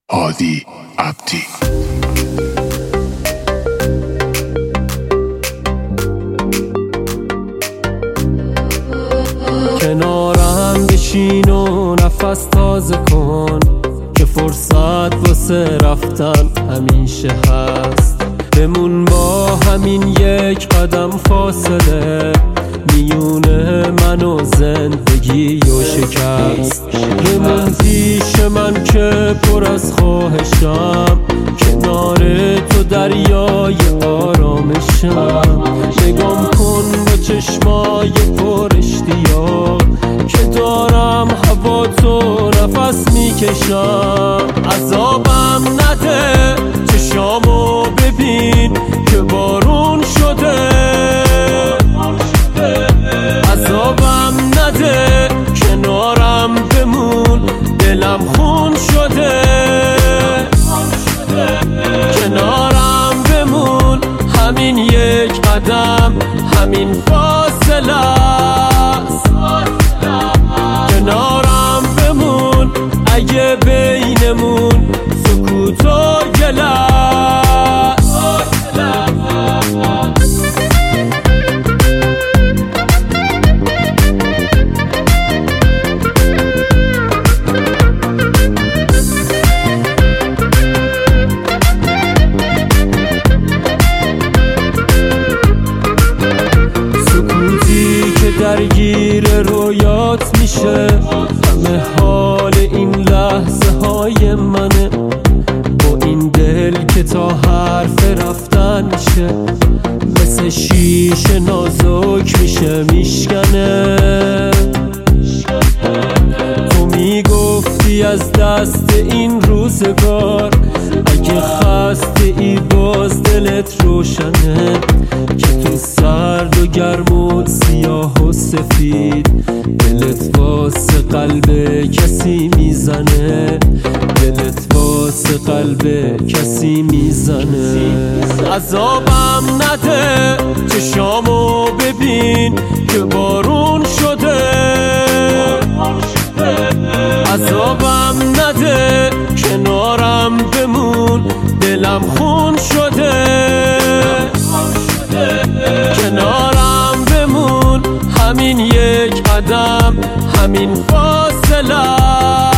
هادی عبدی. کنارم بشین و نفس تازه کن که فرصت واسه رفتن همیشه هست. بمون با همین یک قدم فاصله میونه من و زندگی و شکست. بمون پیش من که پر از خواهشم، کنار تو دریای آرامشم. نگام کن با چشمای پر اشتیاق که دارم هوا تو نفس میکشم. عذابم نده چشامو ببین که بارون شده. عذابم نده کنارم بمون دلم خون شده. کنارم بمون همین یک قدم همین فاصله است. کنارم بمون اگه بینمون سکوت و گله است. درگیر رویات میشه، همه حال این لحظه های منه. با این دل که تا حرف رفتن میشه، مثل شیشه نازک میشه میشکنه. تو میگفتی از دست این روزگار، اگه خسته ای باز دلت روشنه. که تو سرد و گرم و سیاه و سفید، دلت واسه قلب کسی میزنه. دلت واسه قلب کسی میزنه. عذابم نده چشامو ببین که بارون شده. عذابم نده کنارم بمون دلم خون شده. کنارم بمون همین یک قدم همین فاصله.